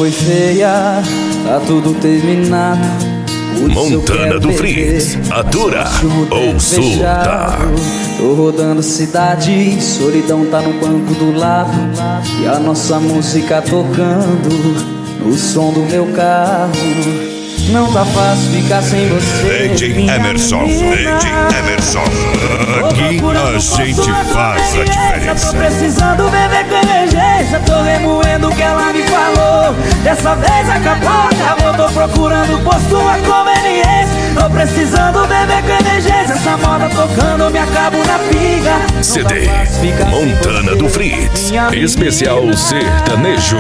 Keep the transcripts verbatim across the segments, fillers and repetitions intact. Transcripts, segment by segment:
foi feia, tá tudo terminado. Montana do Fritz, atura ou surta. Tô rodando a cidade, solidão tá no banco do lado. E a nossa música tocando no som do meu carro. Não tá fácil ficar sem você, D J Emerson, D J Emerson. Aqui a gente faz a diferença. Tô precisando beber com emergência, tô remoendo o que ela me falou. Dessa vez acabou, acabou, tô procurando por sua conveniência. Tô precisando beber com emergência, essa moda tocando, eu me acabo na pinga. C D Montana do Fritz, especial sertanejo.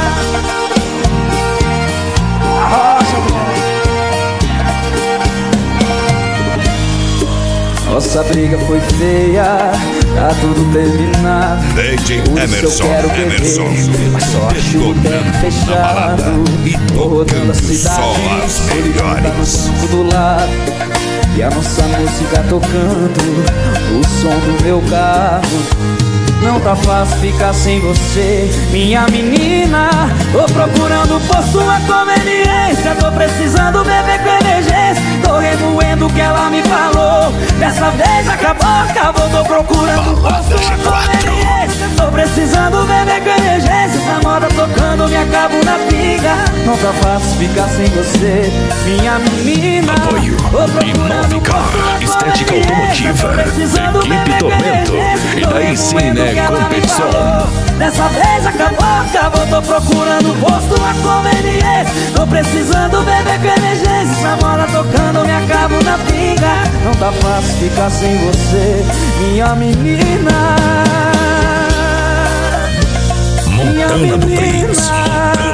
Nossa briga foi feia, tá tudo terminado. D J Emerson, Emerson, mas só acho o tempo fechado. E tô rodando a tocando cidade, só as melhores. tá no do lado. E a nossa música tocando o som do meu carro. Não tá fácil ficar sem você, minha menina. Tô procurando por sua conveniência, tô precisando beber com emergência. Tô remoendo o que ela me falou. Dessa vez acabou, acabou, tô procurando por sua conveniência. Tô precisando beber com emergência, essa moda tocando, me acabo na pinga. Não tá fácil ficar sem você, minha menina. Apoio Imovicar, estética automotiva, equipe Tormento e daí sim, né, competição. Dessa vez acabou, acabou, tô procurando o posto a conveniência. Tô precisando beber com emergência, essa moda tocando, me acabo na pinga. Não tá fácil ficar sem você, minha menina. Montana do Fritz.